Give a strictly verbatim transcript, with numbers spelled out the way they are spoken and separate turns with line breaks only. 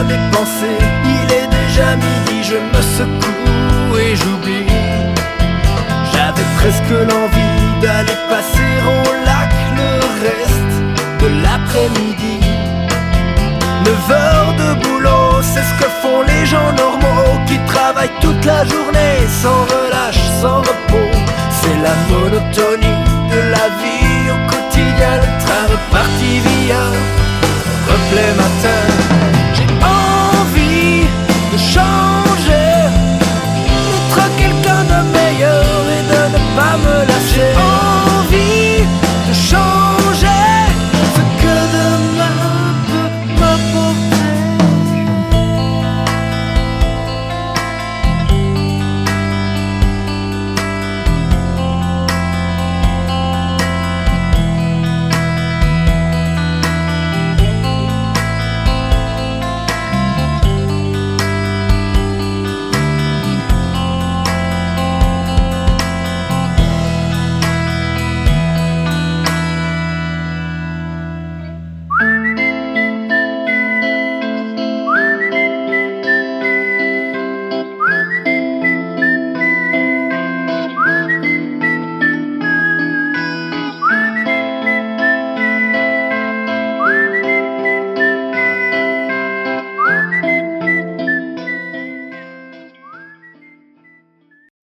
mes pensées. Il est déjà midi, je me secoue et j'oublie. J'avais presque l'envie d'aller passer au lac le reste de l'après-midi. Neuf heures de boulot, c'est ce que font les gens normaux qui travaillent toute la journée sans relâche, sans repos. C'est la monotonie de la vie au quotidien. Le train reparti via reflet matin.